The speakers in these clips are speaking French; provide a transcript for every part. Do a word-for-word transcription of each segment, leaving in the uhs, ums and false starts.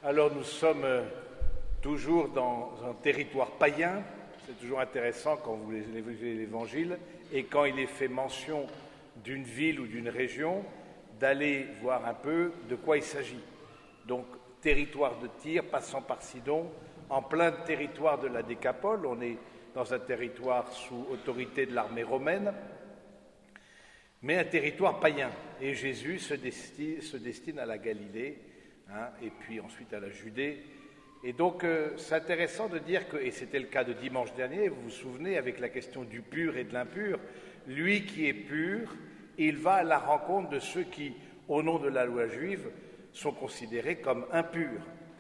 Alors nous sommes euh, toujours dans un territoire païen, c'est toujours intéressant quand vous lisez l'Évangile, et quand il est fait mention d'une ville ou d'une région, d'aller voir un peu de quoi il s'agit. Donc, territoire de Tyr, passant par Sidon, en plein territoire de la Décapole, on est dans un territoire sous autorité de l'armée romaine, mais un territoire païen. Et Jésus se destine, se destine à la Galilée, hein, et puis ensuite à la Judée. Et donc, euh, c'est intéressant de dire que, et c'était le cas de dimanche dernier, vous vous souvenez, avec la question du pur et de l'impur, lui qui est pur, il va à la rencontre de ceux qui, au nom de la loi juive, sont considérés comme impurs.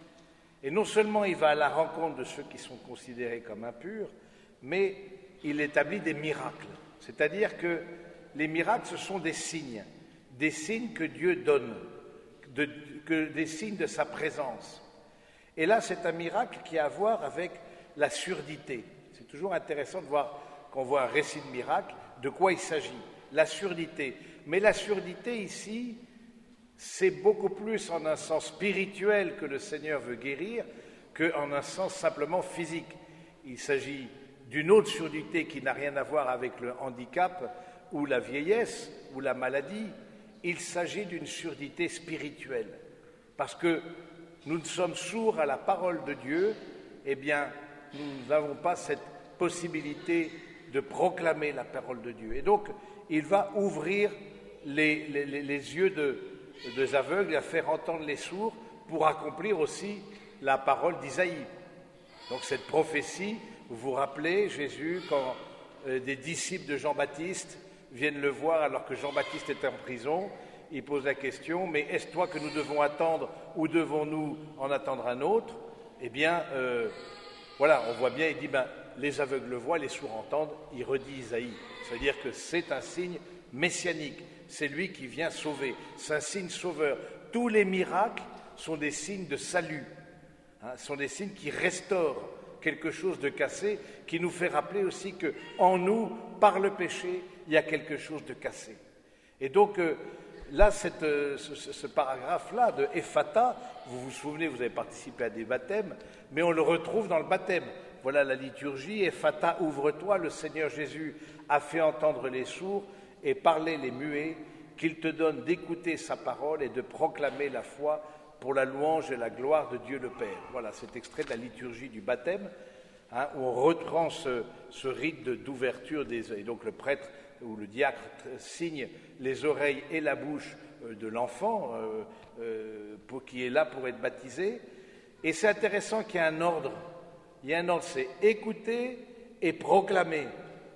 Et non seulement il va à la rencontre de ceux qui sont considérés comme impurs, mais il établit des miracles. C'est-à-dire que les miracles, ce sont des signes, des signes que Dieu donne, de, que, des signes de sa présence. Et là, c'est un miracle qui a à voir avec la surdité. C'est toujours intéressant de voir, qu'on voit un récit de miracle, de quoi il s'agit. La surdité. Mais la surdité ici, c'est beaucoup plus en un sens spirituel que le Seigneur veut guérir qu'en un sens simplement physique. Il s'agit d'une autre surdité qui n'a rien à voir avec le handicap ou la vieillesse ou la maladie. Il s'agit d'une surdité spirituelle. Parce que nous sommes sourds à la parole de Dieu, eh bien, nous n'avons pas cette possibilité de proclamer la parole de Dieu. Et donc, il va ouvrir les, les, les yeux de, des aveugles et à faire entendre les sourds pour accomplir aussi la parole d'Isaïe. Donc, cette prophétie, vous vous rappelez, Jésus, quand euh, des disciples de Jean-Baptiste viennent le voir alors que Jean-Baptiste est en prison, il pose la question, mais est-ce toi que nous devons attendre ou devons-nous en attendre un autre? Eh bien, euh, voilà, on voit bien, il dit, ben, les aveugles voient, les sourds entendent, il redit Isaïe. C'est-à-dire que c'est un signe messianique, c'est lui qui vient sauver, c'est un signe sauveur. Tous les miracles sont des signes de salut, hein, sont des signes qui restaurent quelque chose de cassé, qui nous fait rappeler aussi qu'en nous, par le péché, il y a quelque chose de cassé. Et donc, euh, là, cette, ce, ce paragraphe-là de Ephata, vous vous souvenez, vous avez participé à des baptêmes, mais on le retrouve dans le baptême. Voilà la liturgie, Ephata, ouvre-toi, le Seigneur Jésus a fait entendre les sourds et parler les muets, qu'il te donne d'écouter sa parole et de proclamer la foi pour la louange et la gloire de Dieu le Père. Voilà cet extrait de la liturgie du baptême, hein, où on reprend ce, ce rite de, d'ouverture des... Et donc le prêtre ou le diacre signe les oreilles et la bouche de l'enfant euh, euh, pour, qui est là pour être baptisé. Et c'est intéressant qu'il y ait un ordre. Il y a un ordre, c'est écouter et proclamer.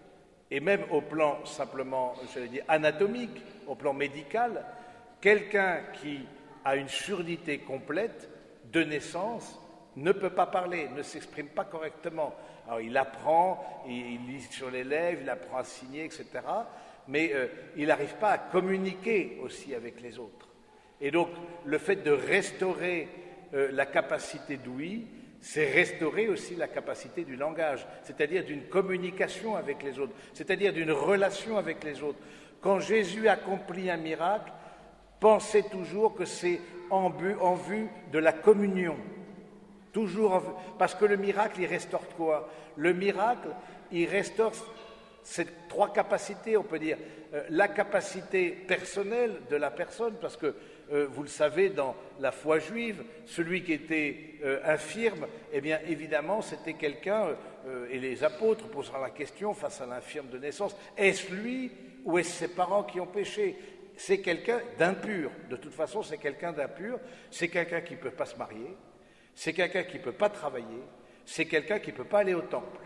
Et même au plan simplement, j'allais dire, anatomique, au plan médical, quelqu'un qui a une surdité complète de naissance ne peut pas parler, ne s'exprime pas correctement. Alors il apprend, il lit sur les lèvres, il apprend à signer, et cetera, mais euh, il n'arrive pas à communiquer aussi avec les autres. Et donc le fait de restaurer euh, la capacité d'ouïe, c'est restaurer aussi la capacité du langage, c'est-à-dire d'une communication avec les autres, c'est-à-dire d'une relation avec les autres. Quand Jésus accomplit un miracle, pensez toujours que c'est en, but, en vue de la communion. Toujours, en vue, parce que le miracle, il restaure quoi? Le miracle, il restaure ces trois capacités, on peut dire. Euh, la capacité personnelle de la personne, parce que Euh, vous le savez, dans la foi juive, celui qui était euh, infirme, eh bien évidemment c'était quelqu'un, euh, et les apôtres posera la question face à l'infirme de naissance, est-ce lui ou est-ce ses parents qui ont péché? C'est quelqu'un d'impur, de toute façon c'est quelqu'un d'impur, c'est quelqu'un qui ne peut pas se marier, c'est quelqu'un qui ne peut pas travailler, c'est quelqu'un qui ne peut pas aller au temple.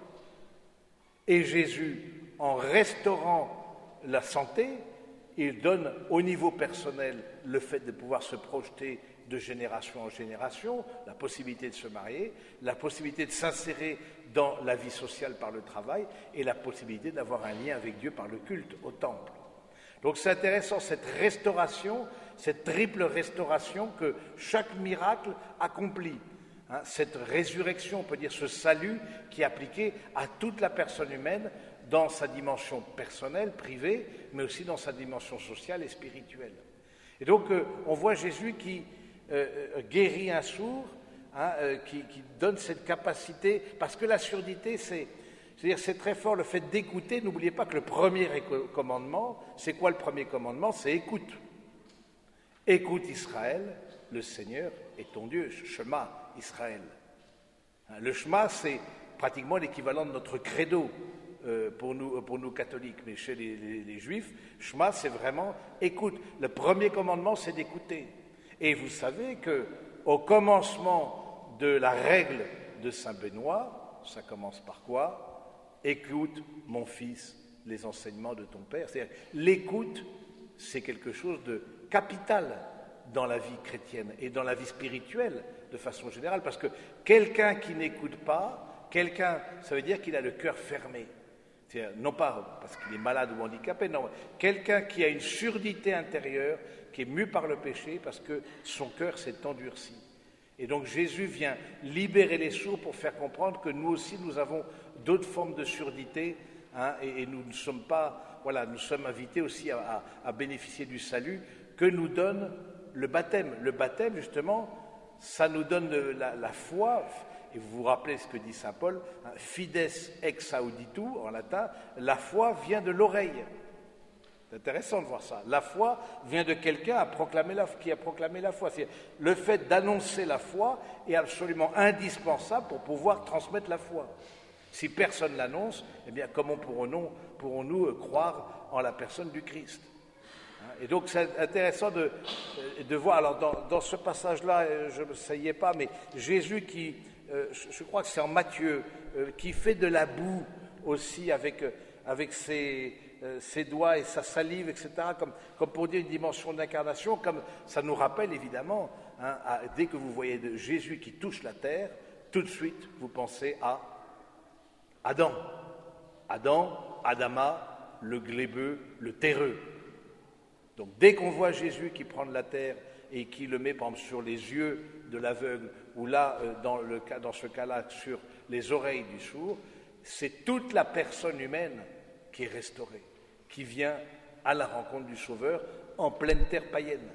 Et Jésus, en restaurant la santé, il donne au niveau personnel le fait de pouvoir se projeter de génération en génération, la possibilité de se marier, la possibilité de s'insérer dans la vie sociale par le travail et la possibilité d'avoir un lien avec Dieu par le culte au temple. Donc c'est intéressant cette restauration, cette triple restauration que chaque miracle accomplit. Hein, cette résurrection, on peut dire ce salut qui est appliqué à toute la personne humaine dans sa dimension personnelle, privée, mais aussi dans sa dimension sociale et spirituelle. Et donc, euh, on voit Jésus qui euh, guérit un sourd, hein, euh, qui, qui donne cette capacité, parce que la surdité, c'est, c'est-à-dire c'est très fort le fait d'écouter. N'oubliez pas que le premier commandement, c'est quoi le premier commandement? C'est écoute. Écoute Israël, le Seigneur est ton Dieu, Shema Israël. Hein, le Shema, c'est pratiquement l'équivalent de notre credo. Euh, pour, nous, pour nous catholiques, mais chez les, les, les juifs, Shema, c'est vraiment écoute. Le premier commandement, c'est d'écouter. Et vous savez qu'au commencement de la règle de Saint Benoît, ça commence par quoi? Écoute, mon fils, les enseignements de ton père. C'est-à-dire, l'écoute, c'est quelque chose de capital dans la vie chrétienne et dans la vie spirituelle de façon générale, parce que quelqu'un qui n'écoute pas, quelqu'un, ça veut dire qu'il a le cœur fermé. Non pas parce qu'il est malade ou handicapé, non, quelqu'un qui a une surdité intérieure, qui est mu par le péché parce que son cœur s'est endurci. Et donc Jésus vient libérer les sourds pour faire comprendre que nous aussi nous avons d'autres formes de surdité, hein, et, et nous ne sommes pas, voilà, nous sommes invités aussi à, à, à bénéficier du salut que nous donne le baptême. Le baptême, justement, ça nous donne de, la, la foi. Et vous vous rappelez ce que dit saint Paul, hein, fides ex auditu, en latin, la foi vient de l'oreille. C'est intéressant de voir ça. La foi vient de quelqu'un à proclamer la, qui a proclamé la foi. C'est, le fait d'annoncer la foi est absolument indispensable pour pouvoir transmettre la foi. Si personne l'annonce, eh bien comment pourrons-nous, pourrons-nous croire en la personne du Christ? Et donc c'est intéressant de, de voir, alors dans, dans ce passage-là, je ne sais pas, mais Jésus qui... Euh, je crois que c'est en Matthieu, euh, qui fait de la boue aussi avec, euh, avec ses, euh, ses doigts et sa salive, et cetera, comme, comme pour dire une dimension d'incarnation, comme ça nous rappelle évidemment, hein, à, dès que vous voyez de Jésus qui touche la terre, tout de suite vous pensez à Adam. Adam, Adama, le glébeux, le terreux. Donc dès qu'on voit Jésus qui prend de la terre et qui le met par exemple sur les yeux de l'aveugle, ou là, dans, le cas, dans ce cas-là, sur les oreilles du sourd, c'est toute la personne humaine qui est restaurée, qui vient à la rencontre du Sauveur en pleine terre païenne.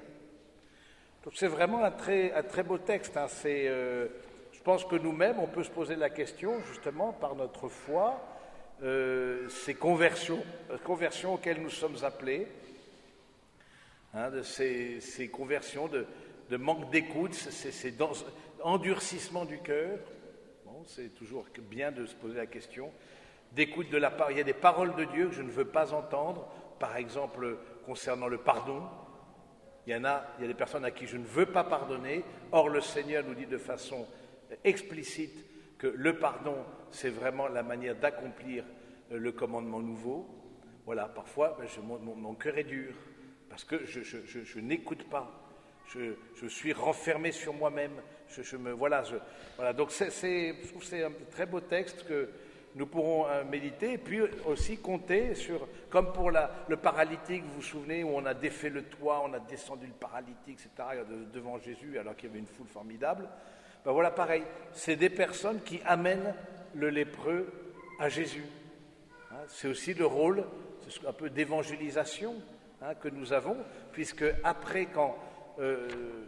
Donc c'est vraiment un très, un très beau texte. Hein. C'est, euh, je pense que nous-mêmes, on peut se poser la question, justement, par notre foi, euh, ces conversions, conversions auxquelles nous sommes appelés, hein, de ces, ces conversions de, de manque d'écoute, ces, ces endurcissements du cœur. Bon, c'est toujours bien de se poser la question. D'écoute de la part. Il y a des paroles de Dieu que je ne veux pas entendre, par exemple concernant le pardon. Il y en a, il y a des personnes à qui je ne veux pas pardonner. Or, le Seigneur nous dit de façon explicite que le pardon, c'est vraiment la manière d'accomplir le commandement nouveau. Voilà, parfois, ben, je, mon, mon cœur est dur, parce que je, je, je, je n'écoute pas. Je, je suis renfermé sur moi-même. Je, je me, voilà, je, voilà, donc c'est, c'est, je trouve que c'est un très beau texte que nous pourrons euh, méditer, et puis aussi compter sur, comme pour la, le paralytique, vous vous souvenez, où on a défait le toit, on a descendu le paralytique, et cetera, de, devant Jésus, alors qu'il y avait une foule formidable. Ben voilà, pareil, c'est des personnes qui amènent le lépreux à Jésus. Hein, c'est aussi le rôle, c'est un peu d'évangélisation, hein, que nous avons, puisque après, quand euh,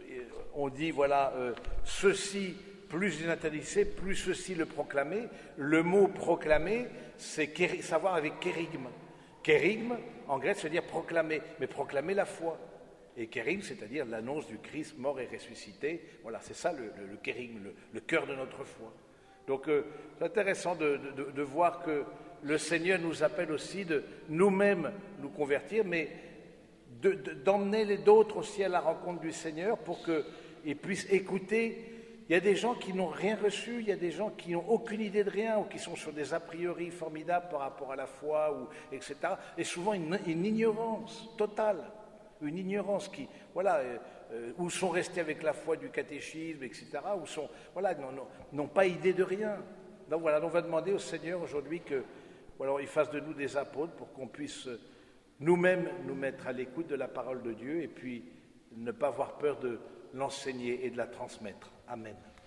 on dit, voilà, euh, ceci... plus il interdisait, plus ceci le proclamait. Le mot proclamer, c'est kéri, savoir avec kérigme. Kérigme, en grec, ça veut dire proclamer, mais proclamer la foi. Et kérigme, c'est-à-dire l'annonce du Christ mort et ressuscité. Voilà, c'est ça le, le, le kérigme, le, le cœur de notre foi. Donc, euh, c'est intéressant de, de, de voir que le Seigneur nous appelle aussi de nous-mêmes nous convertir, mais de, de, d'emmener les d'autres aussi à la rencontre du Seigneur pour qu'ils puissent écouter. Il y a des gens qui n'ont rien reçu, il y a des gens qui n'ont aucune idée de rien ou qui sont sur des a priori formidables par rapport à la foi, ou, et cetera. Et souvent une, une ignorance totale, une ignorance qui, voilà, euh, ou sont restés avec la foi du catéchisme, et cetera, ou sont, voilà, n'ont, n'ont pas idée de rien. Donc voilà, on va demander au Seigneur aujourd'hui que, voilà, il fasse de nous des apôtres pour qu'on puisse nous-mêmes nous mettre à l'écoute de la parole de Dieu et puis ne pas avoir peur de l'enseigner et de la transmettre. Amen.